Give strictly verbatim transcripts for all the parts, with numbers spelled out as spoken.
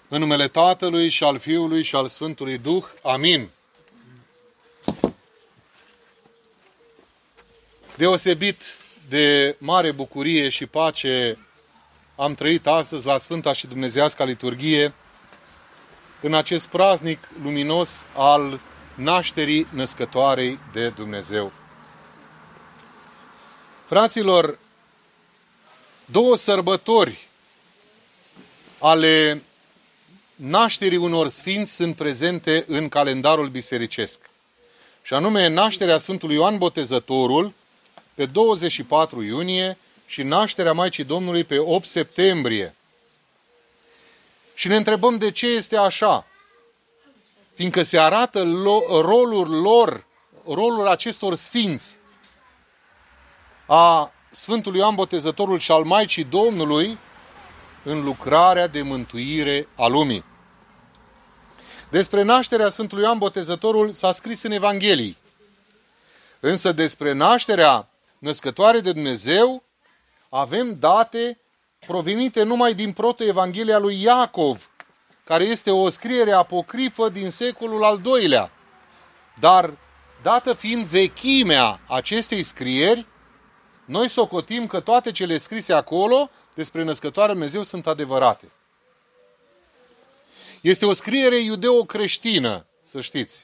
În numele Tatălui și al Fiului și al Sfântului Duh. Amin. Deosebit de mare bucurie și pace am trăit astăzi la Sfânta și Dumnezeiasca Liturghie, în acest praznic luminos al nașterii născătoarei de Dumnezeu. Fraților, două sărbători ale nașterii unor sfinți sunt prezente în calendarul bisericesc. Și anume nașterea Sfântului Ioan Botezătorul pe douăzeci și patru iunie și nașterea Maicii Domnului pe opt septembrie. Și ne întrebăm de ce este așa. Fiindcă se arată rolul lor, rolul acestor sfinți, a Sfântului Ioan Botezătorul și al Maicii Domnului în lucrarea de mântuire a lumii. Despre nașterea Sfântului Ioan Botezătorul s-a scris în Evanghelii. Însă despre nașterea născătoare de Dumnezeu avem date provenite numai din protoevanghelia lui Iacov, care este o scriere apocrifă din secolul al doilea. Dar, dată fiind vechimea acestei scrieri, noi socotim că toate cele scrise acolo despre născătoarea Dumnezeu sunt adevărate. Este o scriere iudeo-creștină, să știți.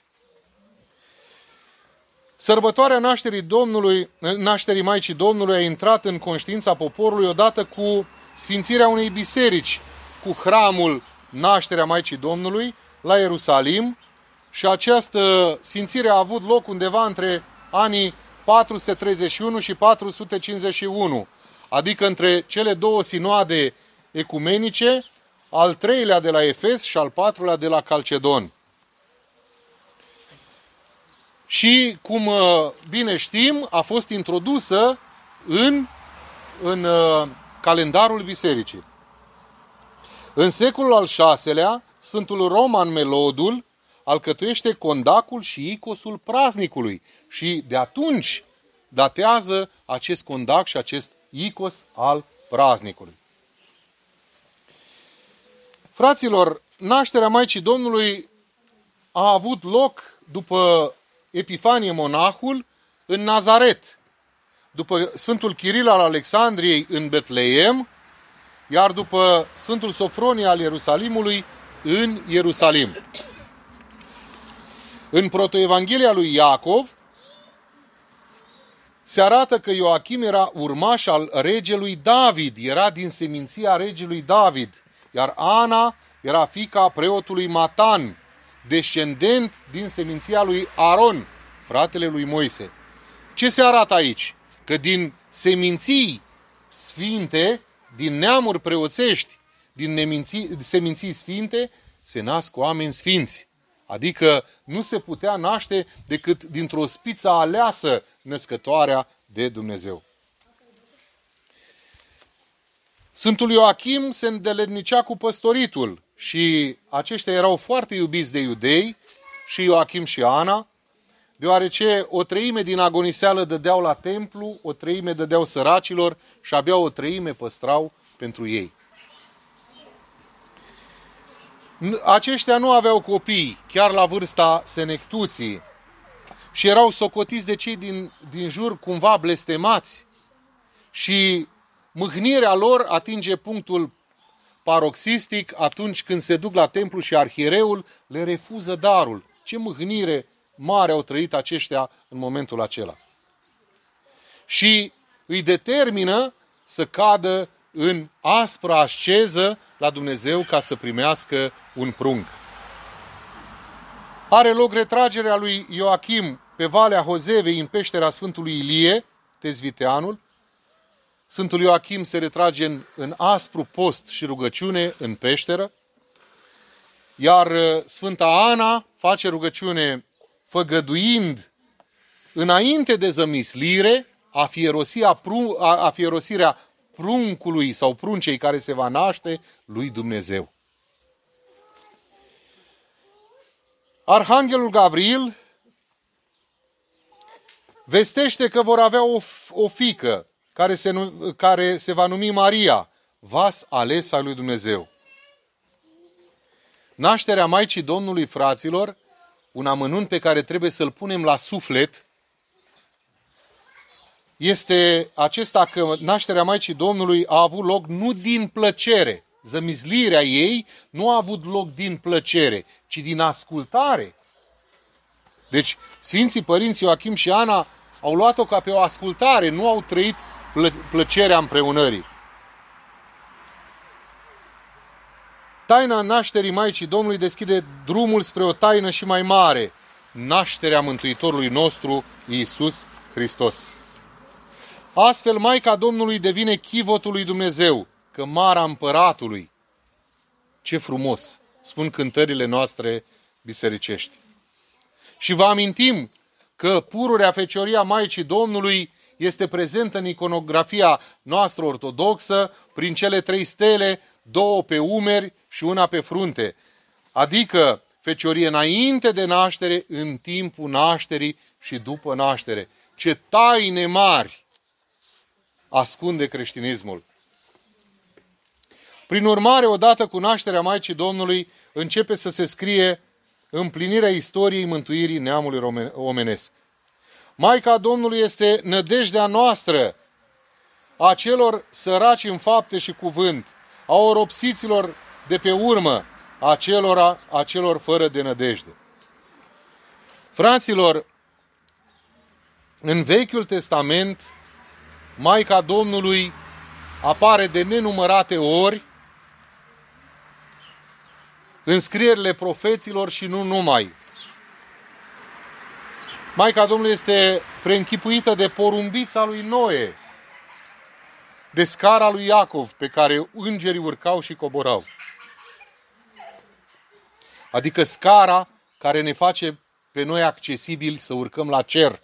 Sărbătoarea nașterii Domnului, nașterii Maicii Domnului a intrat în conștiința poporului odată cu sfințirea unei biserici, cu hramul Nașterea Maicii Domnului la Ierusalim, și această sfințire a avut loc undeva între anii patru sute treizeci și unu și patru sute cincizeci și unu, adică între cele două sinoade ecumenice, al treilea de la Efes și al patrulea de la Calcedon. Și, cum bine știm, a fost introdusă în, în calendarul bisericii. În secolul al șaselea, Sfântul Roman Melodul alcătuiește condacul și icosul praznicului și de atunci datează acest condac și acest icos al praznicului. Fraților, nașterea Maicii Domnului a avut loc după Epifanie monahul în Nazaret, după Sfântul Chiril al Alexandriei în Betleem, iar după Sfântul Sofronie al Ierusalimului în Ierusalim. În protoevanghelia lui Iacov se arată că Ioachim era urmaș al regelui David, era din seminția regelui David, iar Ana era fiica preotului Matan, descendent din seminția lui Aron, fratele lui Moise. Ce se arată aici? Că din seminții sfinte, din neamuri preoțești, din neminții, seminții sfinte, se nasc oameni sfinți. Adică nu se putea naște decât dintr-o spiță aleasă născătoarea de Dumnezeu. Sfântul Ioachim se îndeletnicea cu păstoritul și aceștia erau foarte iubiți de iudei, și Ioachim și Ana, deoarece o treime din agoniseală dădeau la templu, o treime dădeau săracilor și abia o treime păstrau pentru ei. Aceștia nu aveau copii, chiar la vârsta senectuții, și erau socotiți de cei din, din jur cumva blestemați. Și mâhnirea lor atinge punctul paroxistic atunci când se duc la templu și arhiereul le refuză darul. Ce mâhnire mare au trăit aceștia în momentul acela. Și îi determină să cadă în aspra asceză la Dumnezeu ca să primească un prunc. Are loc retragerea lui Ioachim pe Valea Hozevei în peștera Sfântului Ilie, Tezviteanul. Sfântul Ioachim se retrage în, în aspru post și rugăciune în peșteră, iar Sfânta Ana face rugăciune făgăduind înainte de zămislire a, fierosia, a, a fierosirea pruncului sau pruncei care se va naște lui Dumnezeu. Arhanghelul Gavril vestește că vor avea o, o fiică care se, care se va numi Maria, vas ales al lui Dumnezeu. Nașterea Maicii Domnului, fraților, un amănunt pe care trebuie să-l punem la suflet, este acesta că nașterea Maicii Domnului a avut loc nu din plăcere. Zămizlirea ei nu a avut loc din plăcere, ci din ascultare. Deci, Sfinții Părinți Ioachim și Ana au luat-o ca pe o ascultare, nu au trăit plă- plăcerea împreunării. Taina nașterii Maicii Domnului deschide drumul spre o taină și mai mare, nașterea Mântuitorului nostru, Iisus Hristos. Astfel, Maica Domnului devine chivotul lui Dumnezeu, cămara împăratului. Ce frumos, spun cântările noastre bisericești. Și vă amintim că pururea Fecioria Maicii Domnului este prezentă în iconografia noastră ortodoxă prin cele trei stele, două pe umeri și una pe frunte. Adică feciorie înainte de naștere, în timpul nașterii și după naștere. Ce taine mari ascunde creștinismul. Prin urmare, odată cu nașterea Maicii Domnului, începe să se scrie împlinirea istoriei mântuirii neamului omenesc. Maica Domnului este nădejdea noastră, a celor săraci în fapte și cuvânt, a oropsiților de pe urmă, a celor, a celor fără de nădejde. Fraților, în Vechiul Testament, Maica Domnului apare de nenumărate ori în scrierile profeților și nu numai. Maica Domnului este preînchipuită de porumbița lui Noe, de scara lui Iacov, pe care îngerii urcau și coborau. Adică scara care ne face pe noi accesibil să urcăm la cer.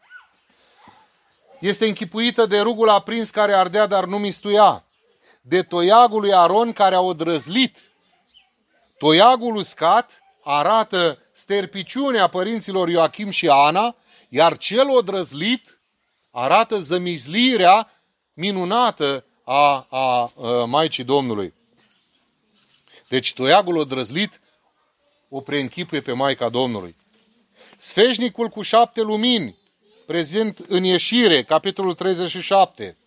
Este închipuită de rugul aprins care ardea, dar nu mistuia, de toiagul lui Aron care a odrăzlit. Toiagul uscat arată sterpiciunea părinților Ioachim și Ana, iar cel odrăzlit arată zămizlirea minunată a, a, a Maicii Domnului. Deci toiagul odrăzlit o preînchipuie pe Maica Domnului. Sfeșnicul cu șapte lumini, prezent în Ieșire, capitolul treizeci și șapte.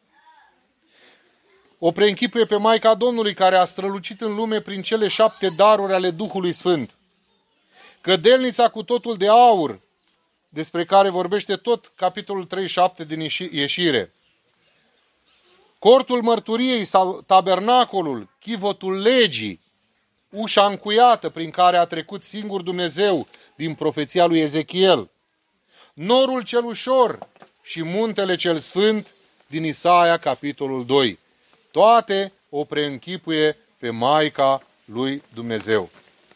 O preînchipuie pe Maica Domnului, care a strălucit în lume prin cele șapte daruri ale Duhului Sfânt. Cădelnița cu totul de aur, despre care vorbește tot capitolul treizeci și șapte din Ieșire. Cortul mărturiei sau tabernacolul, chivotul legii, ușa încuiată prin care a trecut singur Dumnezeu din profeția lui Ezechiel. Norul cel ușor și muntele cel sfânt din Isaia, capitolul doi. Toate o preînchipuie pe Maica lui Dumnezeu.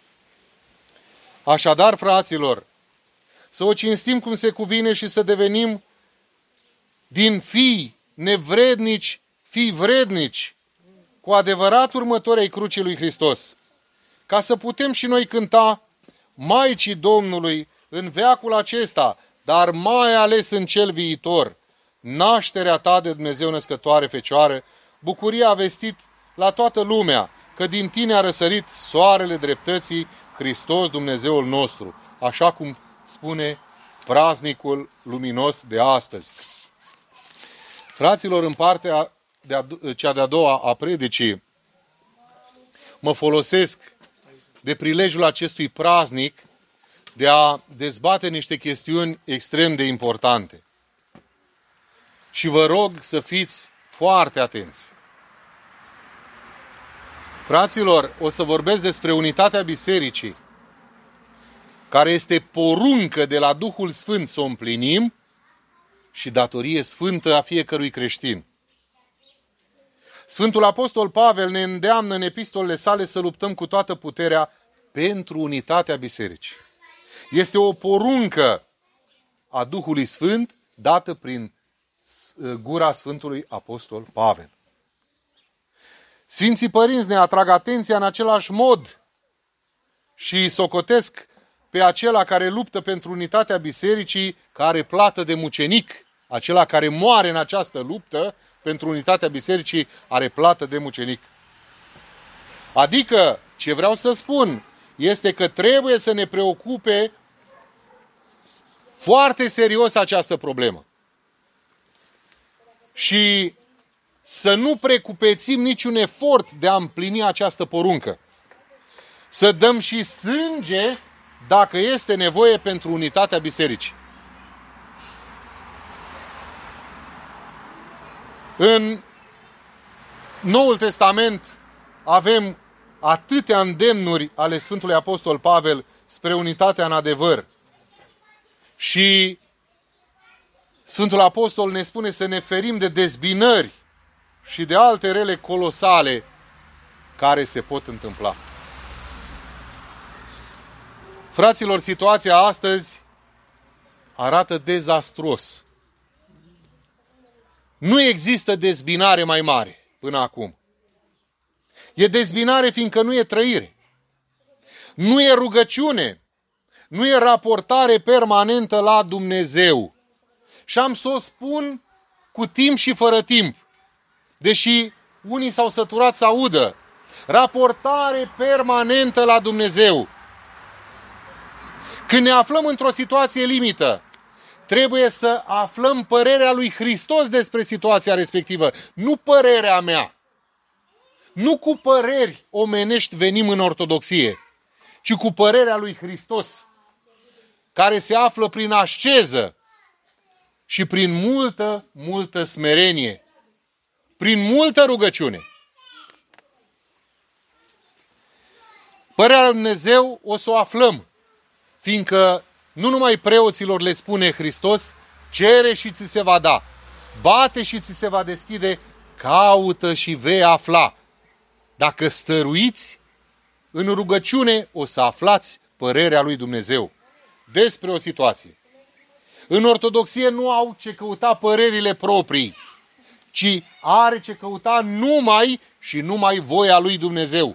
Așadar, fraților, să o cinstim cum se cuvine și să devenim din fii nevrednici, fii vrednici, cu adevărat următori ai crucii lui Hristos, ca să putem și noi cânta Maicii Domnului în veacul acesta, dar mai ales în cel viitor, nașterea ta de Dumnezeu născătoare Fecioară, bucuria a vestit la toată lumea că din tine a răsărit soarele dreptății, Hristos Dumnezeul nostru, așa cum spune praznicul luminos de astăzi. Fraților, în partea de a, cea de-a doua a predicii, mă folosesc de prilejul acestui praznic de a dezbate niște chestiuni extrem de importante. Și vă rog să fiți foarte atenți. Fraților, o să vorbesc despre unitatea bisericii, care este poruncă de la Duhul Sfânt să o împlinim și datorie sfântă a fiecărui creștin. Sfântul Apostol Pavel ne îndeamnă în epistolele sale să luptăm cu toată puterea pentru unitatea bisericii. Este o poruncă a Duhului Sfânt dată prin gura Sfântului Apostol Pavel. Sfinții Părinți ne atrag atenția în același mod și socotesc pe acela care luptă pentru unitatea bisericii, care are plată de mucenic. Acela care moare în această luptă pentru unitatea bisericii are plată de mucenic. Adică, ce vreau să spun, este că trebuie să ne preocupe foarte serios această problemă. Și să nu precupețim niciun efort de a împlini această poruncă. Să dăm și sânge dacă este nevoie pentru unitatea bisericii. În Noul Testament avem atâtea îndemnuri ale Sfântului Apostol Pavel spre unitatea în adevăr. Și Sfântul Apostol ne spune să ne ferim de dezbinări și de alte rele colosale care se pot întâmpla. Fraților, situația astăzi arată dezastruos. Nu există dezbinare mai mare până acum. E dezbinare fiindcă nu e trăire. Nu e rugăciune. Nu e raportare permanentă la Dumnezeu. Și am să o spun cu timp și fără timp. Deși unii s-au săturat să audă. Raportare permanentă la Dumnezeu. Când ne aflăm într-o situație limită, trebuie să aflăm părerea lui Hristos despre situația respectivă, nu părerea mea. Nu cu păreri omenești venim în ortodoxie, ci cu părerea lui Hristos, care se află prin asceză și prin multă, multă smerenie, prin multă rugăciune. Părerea lui Dumnezeu o să o aflăm, fiindcă nu numai preoților le spune Hristos, cere și ți se va da, bate și ți se va deschide, caută și vei afla. Dacă stăruiți în rugăciune, o să aflați părerea lui Dumnezeu despre o situație. În ortodoxie nu au ce căuta părerile proprii, ci are ce căuta numai și numai voia lui Dumnezeu.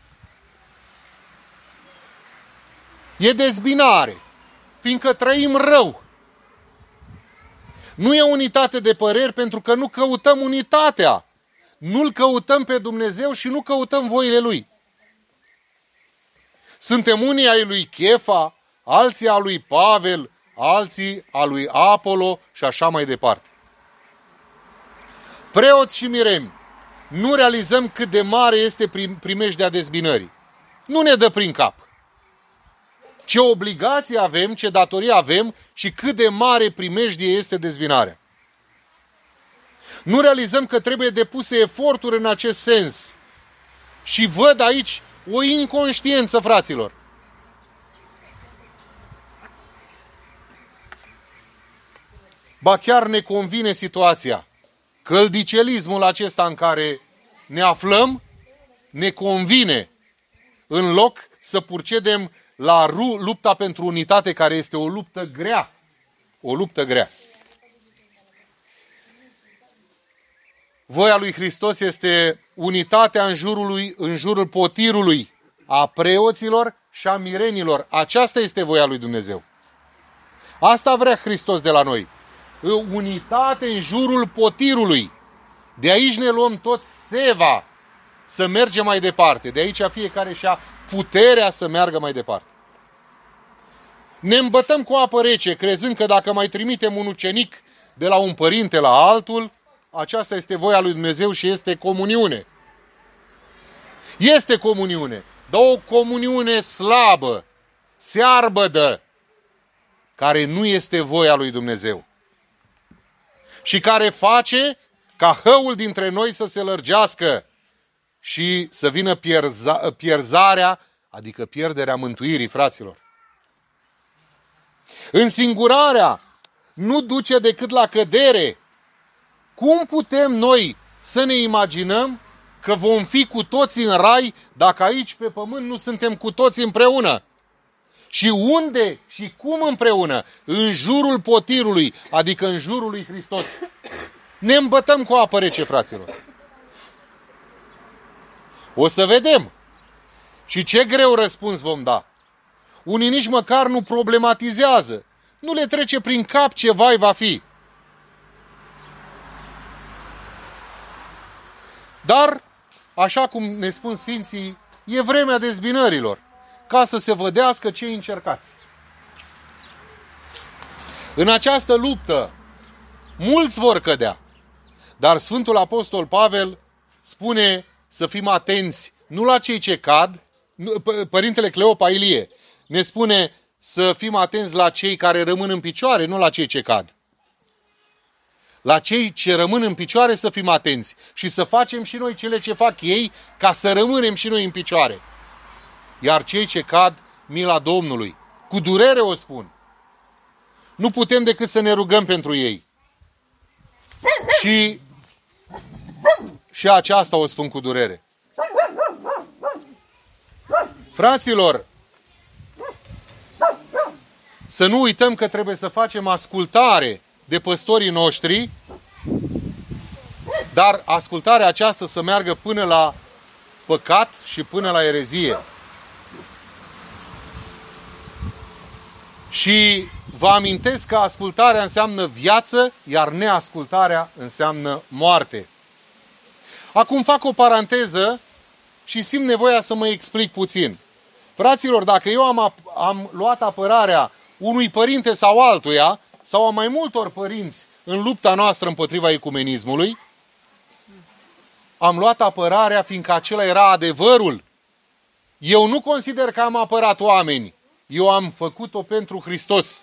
E dezbinare, fiindcă trăim rău. Nu e unitate de păreri pentru că nu căutăm unitatea. Nu-L căutăm pe Dumnezeu și nu căutăm voile Lui. Suntem unii ai lui Chefa, alții a lui Pavel, alții a lui Apolo și așa mai departe. Preoți și mireni, nu realizăm cât de mare este primejdea dezbinării. Nu ne dă prin cap. Ce obligație avem, ce datorie avem și cât de mare primejdie este dezbinarea. Nu realizăm că trebuie depuse eforturi în acest sens. Și văd aici o inconștiență, fraților. Ba chiar ne convine situația. Căldicelismul acesta în care ne aflăm ne convine, în loc să procedem la lupta pentru unitate, care este o luptă grea. O luptă grea. Voia lui Hristos este unitatea în jurul, lui, în jurul potirului a preoților și a mirenilor. Aceasta este voia lui Dumnezeu. Asta vrea Hristos de la noi. Unitate în jurul potirului. De aici ne luăm toți seva să mergem mai departe. De aici fiecare și-a puterea să meargă mai departe. Ne îmbătăm cu apă rece, crezând că dacă mai trimitem un ucenic de la un părinte la altul, aceasta este voia lui Dumnezeu și este comuniune. Este comuniune, dar o comuniune slabă, searbădă, care nu este voia lui Dumnezeu. Și care face ca hăul dintre noi să se lărgească și să vină pierza, pierzarea, adică pierderea mântuirii, fraților. Însingurarea nu duce decât la cădere. Cum putem noi să ne imaginăm că vom fi cu toții în rai dacă aici pe pământ nu suntem cu toții împreună? Și unde și cum împreună? În jurul potirului, adică în jurul lui Hristos. Ne îmbătăm cu apă rece, fraților. O să vedem. Și ce greu răspuns vom da. Unii nici măcar nu problematizează. Nu le trece prin cap ce vai va fi. Dar, așa cum ne spun Sfinții, e vremea dezbinărilor. ca să se vădească ce încercați. În această luptă, mulți vor cădea, dar Sfântul Apostol Pavel spune să fim atenți nu la cei ce cad. Părintele Cleopa Ilie ne spune să fim atenți la cei care rămân în picioare, nu la cei ce cad. La cei ce rămân în picioare să fim atenți și să facem și noi cele ce fac ei, ca să rămânem și noi în picioare. Iar cei ce cad, mila Domnului. Cu durere o spun. Nu putem decât să ne rugăm pentru ei. Și, și aceasta o spun cu durere. Fraților, să nu uităm că trebuie să facem ascultare de păstorii noștri, dar ascultarea aceasta să meargă până la păcat și până la erezie. Și vă amintesc că ascultarea înseamnă viață, iar neascultarea înseamnă moarte. Acum fac o paranteză și simt nevoia să mă explic puțin. Fraților, dacă eu am, am luat apărarea unui părinte sau altuia, sau a mai multor părinți în lupta noastră împotriva ecumenismului, am luat apărarea fiindcă acela era adevărul. Eu nu consider că am apărat oameni. Eu am făcut-o pentru Hristos.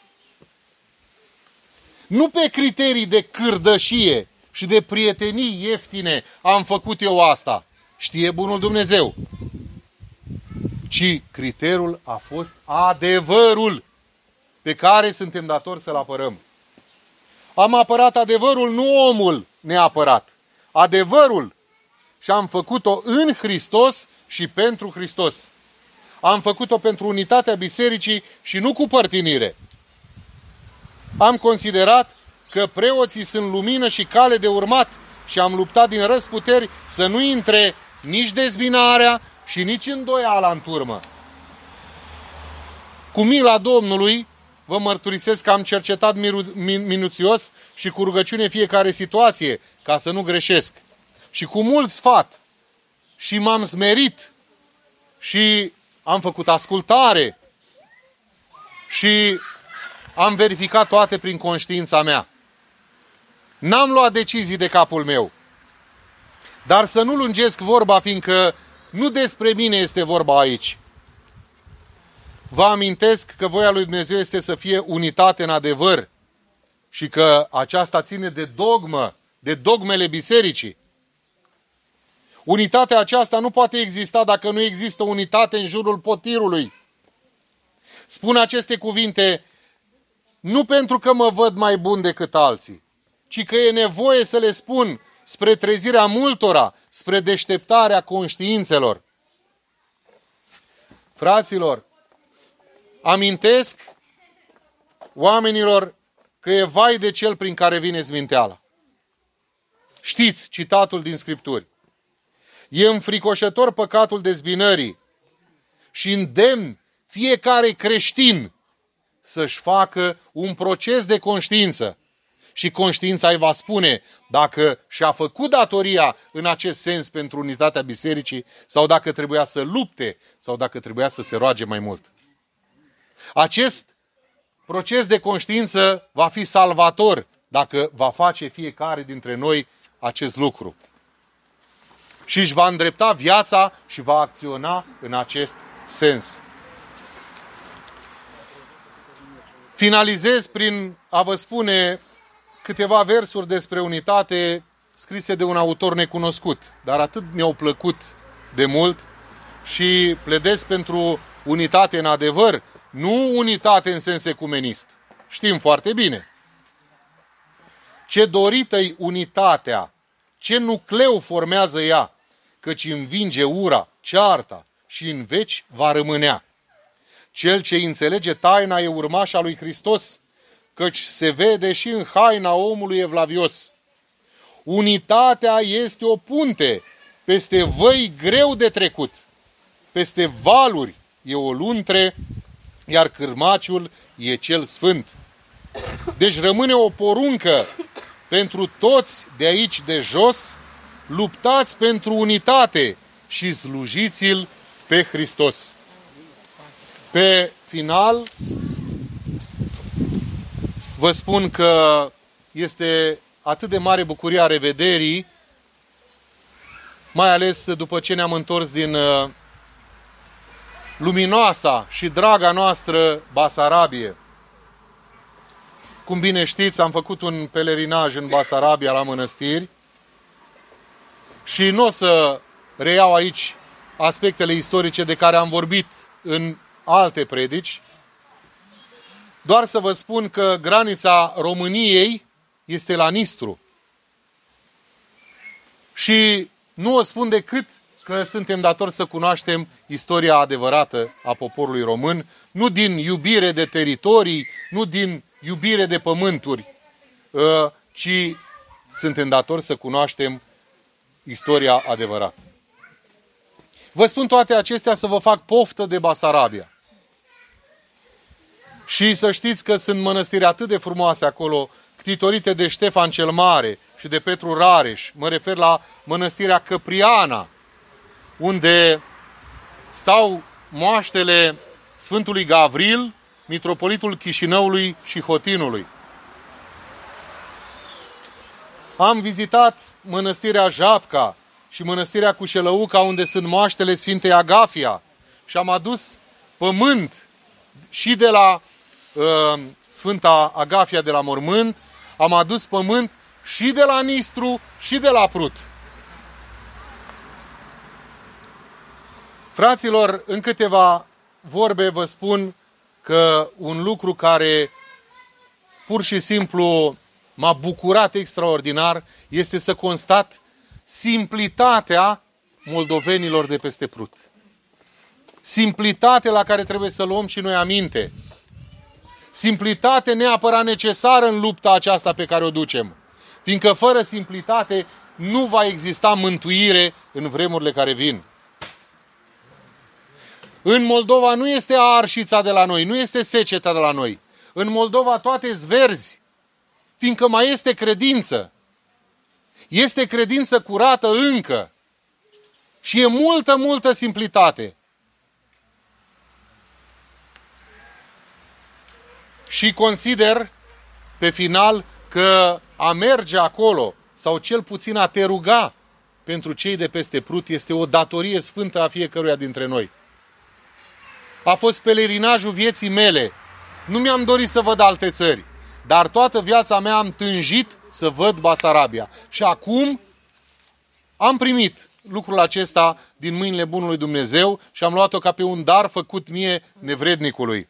Nu pe criterii de cârdășie și de prietenii ieftine am făcut eu asta. Știe bunul Dumnezeu. Ci criteriul a fost adevărul pe care suntem datori să-l apărăm. Am apărat adevărul, nu omul ne-a apărat. Adevărul. Și am făcut-o în Hristos și pentru Hristos. Am făcut-o pentru unitatea bisericii și nu cu părtinire. Am considerat că preoții sunt lumină și cale de urmat și am luptat din răsputeri să nu intre nici dezbinarea și nici îndoiala în turmă. Cu mila Domnului vă mărturisesc că am cercetat miru- minuțios și cu rugăciune fiecare situație, ca să nu greșesc. Și cu mult sfat. Și m-am smerit. Și am făcut ascultare. Și am verificat toate prin conștiința mea. N-am luat decizii de capul meu. Dar să nu lungesc vorba, fiindcă nu despre mine este vorba aici. Vă amintesc că voia lui Dumnezeu este să fie unitate în adevăr și că aceasta ține de dogmă, de dogmele bisericii. Unitatea aceasta nu poate exista dacă nu există unitate în jurul potirului. Spun aceste cuvinte nu pentru că mă văd mai bun decât alții, ci că e nevoie să le spun spre trezirea multora, spre deșteptarea conștiințelor. Fraților, amintesc oamenilor că e vai de cel prin care vine zminteala. Știți citatul din Scripturi. E înfricoșător păcatul dezbinării și îndemn fiecare creștin să-și facă un proces de conștiință. Și conștiința îi va spune dacă și-a făcut datoria în acest sens pentru unitatea bisericii sau dacă trebuia să lupte sau dacă trebuia să se roage mai mult. Acest proces de conștiință va fi salvator dacă va face fiecare dintre noi acest lucru. Și își va îndrepta viața și va acționa în acest sens. Finalizez prin a vă spune câteva versuri despre unitate scrise de un autor necunoscut, dar atât mi-au plăcut de mult și pledez pentru unitate în adevăr, nu unitate în sens ecumenist. Știm foarte bine. Ce dorită-i unitatea, ce nucleu formează ea, căci învinge ura, cearta și în veci va rămânea. Cel ce înțelege taina e urmașa lui Hristos, căci se vede și în haina omului evlavios. Unitatea este o punte peste văi greu de trecut, peste valuri e o luntre, iar cârmaciul e cel sfânt. Deci rămâne o poruncă pentru toți de aici de jos, luptați pentru unitate și slujiți-l pe Hristos. Pe final, vă spun că este atât de mare bucuria revederii, mai ales după ce ne-am întors din luminoasa și draga noastră Basarabie. Cum bine știți, am făcut un pelerinaj în Basarabia la mănăstiri și nu o să reiau aici aspectele istorice de care am vorbit în alte predici, doar să vă spun că granița României este la Nistru. Și nu o spun decât că suntem datori să cunoaștem istoria adevărată a poporului român, nu din iubire de teritorii, nu din iubire de pământuri, ci suntem datori să cunoaștem istoria adevărată. Vă spun toate acestea să vă fac poftă de Basarabia. Și să știți că sunt mănăstiri atât de frumoase acolo, ctitorite de Ștefan cel Mare și de Petru Rareș. Mă refer la mănăstirea Căpriana, unde stau moaștele Sfântului Gavril, mitropolitul Chișinăului și Hotinului. Am vizitat mănăstirea Japca și mănăstirea Cușelăuca, unde sunt moaștele Sfintei Agafia, și am adus pământ și de la uh, Sfânta Agafia de la mormânt, am adus pământ și de la Nistru și de la Prut. Fraților, în câteva vorbe vă spun că un lucru care pur și simplu m-a bucurat extraordinar este să constat simplitatea moldovenilor de peste Prut. Simplitate la care trebuie să luăm și noi aminte. Simplitate neapărat necesară în lupta aceasta pe care o ducem. Fiindcă fără simplitate nu va exista mântuire în vremurile care vin. În Moldova nu este arșița de la noi, nu este seceta de la noi. În Moldova toate zverzi, fiindcă mai este credință. Este credință curată încă. Și e multă, multă simplitate. Și consider, pe final, că a merge acolo, sau cel puțin a te ruga pentru cei de peste Prut, este o datorie sfântă a fiecăruia dintre noi. A fost pelerinajul vieții mele. Nu mi-am dorit să văd alte țări, dar toată viața mea am tânjit să văd Basarabia. Și acum am primit lucrul acesta din mâinile bunului Dumnezeu și am luat-o ca pe un dar făcut mie, nevrednicului.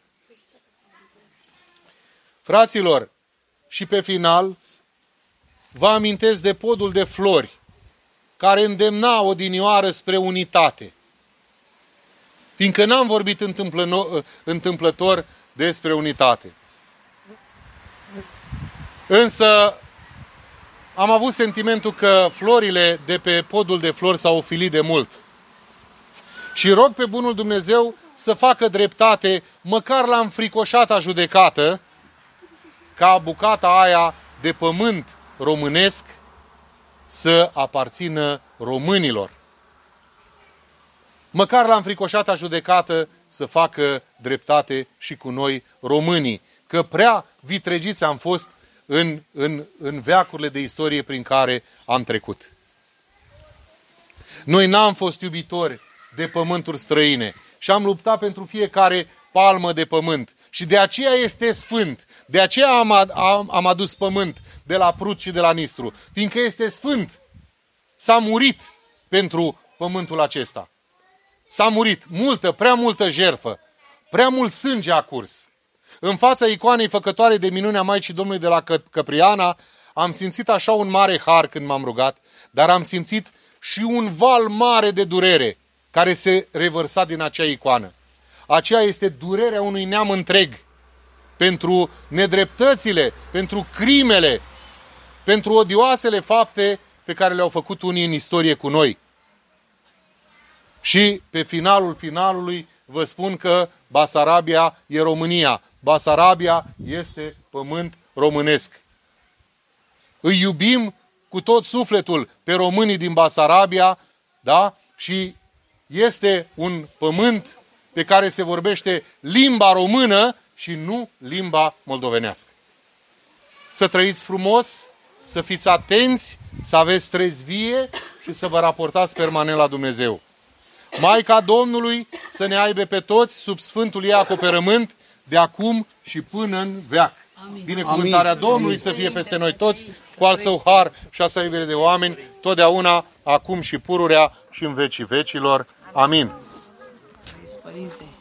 Fraților, și pe final, vă amintesc de podul de flori, care îndemna odinioară spre unitate. Fiindcă n-am vorbit întâmplător despre unitate. Însă am avut sentimentul că florile de pe podul de flori s-au ofilit de mult. Și rog pe bunul Dumnezeu să facă dreptate, măcar la înfricoșata judecată, ca bucata aia de pământ românesc să aparțină românilor. Măcar la înfricoșata judecată să facă dreptate și cu noi românii, că prea vitregiți am fost în, în, în veacurile de istorie prin care am trecut. Noi n-am fost iubitori de pământuri străine și am luptat pentru fiecare palmă de pământ. Și de aceea este sfânt. De aceea am, am, am adus pământ de la Prut și de la Nistru. Fiindcă este sfânt. S-a murit pentru pământul acesta. S-a murit multă, prea multă jertfă. Prea mult sânge a curs. În fața icoanei făcătoare de minunea Maicii Domnului de la Căpriana, am simțit așa un mare har când m-am rugat, dar am simțit și un val mare de durere care se revărsa din acea icoană. Aceea este durerea unui neam întreg pentru nedreptățile, pentru crimele, pentru odioasele fapte pe care le-au făcut unii în istorie cu noi. Și pe finalul finalului vă spun că Basarabia e România. Basarabia este pământ românesc. Îi iubim cu tot sufletul pe românii din Basarabia, da? Și este un pământ de care se vorbește limba română și nu limba moldovenească. Să trăiți frumos, să fiți atenți, să aveți trezvie și să vă raportați permanent la Dumnezeu. Maica Domnului să ne aibă pe toți sub sfântul ei acoperământ de acum și până în veac. Amin. Binecuvântarea Amin. Domnului Amin. Să fie peste noi toți, cu al său har și a sa iubire de oameni, totdeauna, acum și pururea și în vecii vecilor. Amin. Părinte.